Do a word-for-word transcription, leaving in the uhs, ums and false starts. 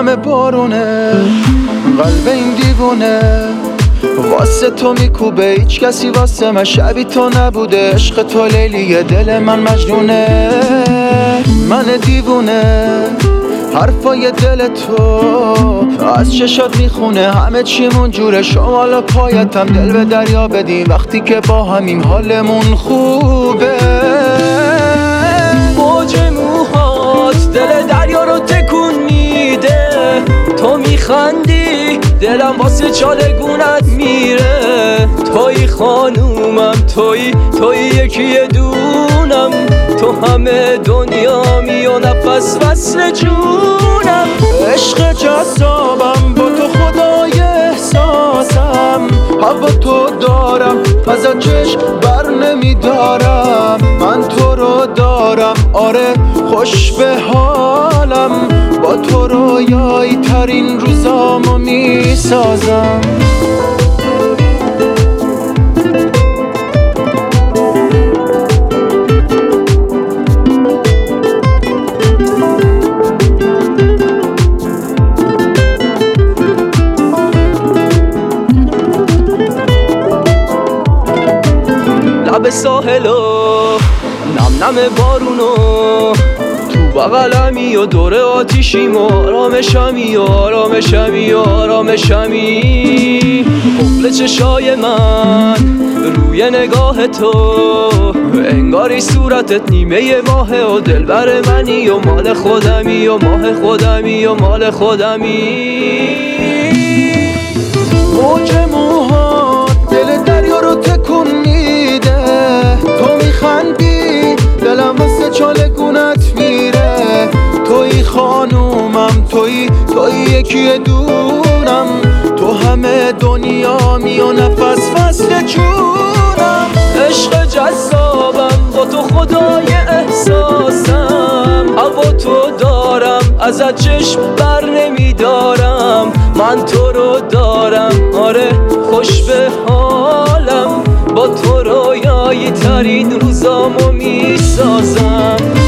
نم بارونه قلب این دیوونه واسه تو میکوبه، هیچ کسی واسه من شبی تو نبوده. عشق تو لیلیه، دل من مجنونه، من دیوونه. حرفای دل تو از چشات میخونه، همه چیمون جوره، شمال و پایتم دل به دریا بدیم وقتی که با همیم حالمون خوبه. موج موهات دل دریا رو تکون میده، تو میخندی دلم واسه چالگونت میره. توی خانومم، توی توی یکی دونم، تو همه دنیامی و نفس وصل جونم. عشق جذابم با تو خدای احساسم، هوا تو دارم ازت چشم بر نمیدارم. من تو رو دارم آره خوش به حالم، با تو رویایی ترین روزامو میسازم. لب ساحلو نم نم بارونو، تو بغلمی و دور آتیشیم و آرامشمی و آرامشمی و آرامشمی. قفل چشای من روی نگاه تو، انگاری صورتت نیمه ماهه و دلبر منی و مال خودمی و ماه خودمی و مال خودمی. موج موهات دل دریا رو تکون میده، تو میخندی دلم واسه چالگونت میره. توی خانومم، توی توی یکی دونم، تو همه دنیامی و نفس فصل جونم. عشق جذابم با تو خدای احساسم، هوا تو دارم ازت چشم بر نمیدارم. من تو رو دارم آره خوش به حالم، با تو رویایی ترین روزامو میسازم.